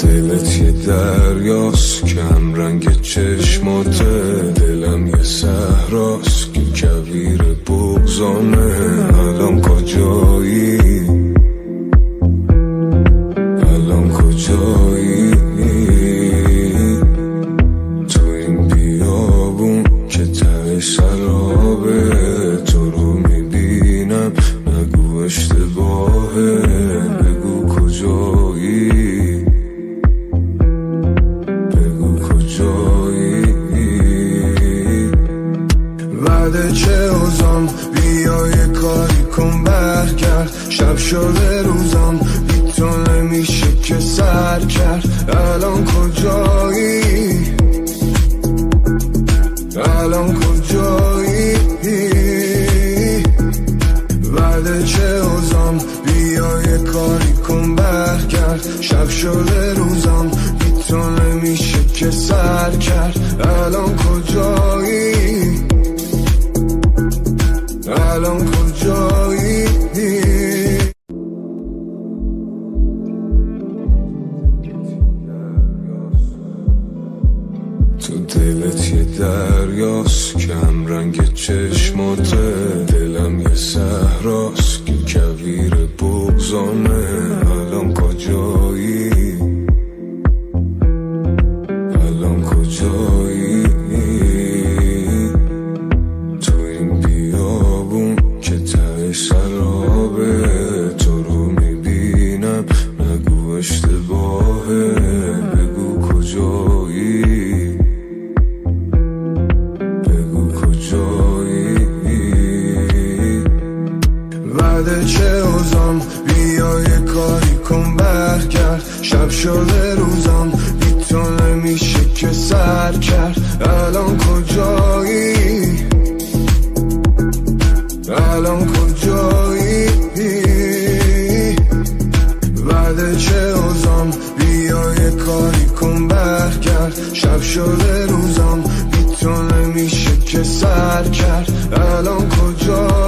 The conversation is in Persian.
دلت یه دریاست کم رنگ چشماته، دلم یه صحراست که کویر بغضامه. الان کجایی؟ الان کجایی؟ تو این بیابون که ته سرابه، تو رو میبینم نگو اشتباهه، بگو کجایی؟ بگو کجایی؟ بعد چه اوزان بیا یه کاری کن برگرد، شب شده روزان بی تو نمیشه که سر کرد. الان کجایی؟ الان کجایی؟ بعد چه اوزان بیا یه کاری کن برگرد، شب شده روزان بی تو نمیشه که سر کرد. الان کجایی؟ الان کجایی؟ تو دلت یه دریاست کم رنگ چشماته، دلم یه صحراست که کویر بغضامه. الان کجایی؟ الان کجایی؟ تو این بیابون که ته سرابه، تو رو میبینم نگو اشتباهه، بگو کجایی؟ بگو کجایی؟ بعد چه اوزان بیا یه کاری کن برگرد، شب شده روزان بی تو نمیشه که سر کرد. الان کجایی؟ الان کجایی؟ بعد چه اوزان بیا یه کاری کن برگرد، شب شده روزان بی تو نمیشه که سر کرد. الان کجایی؟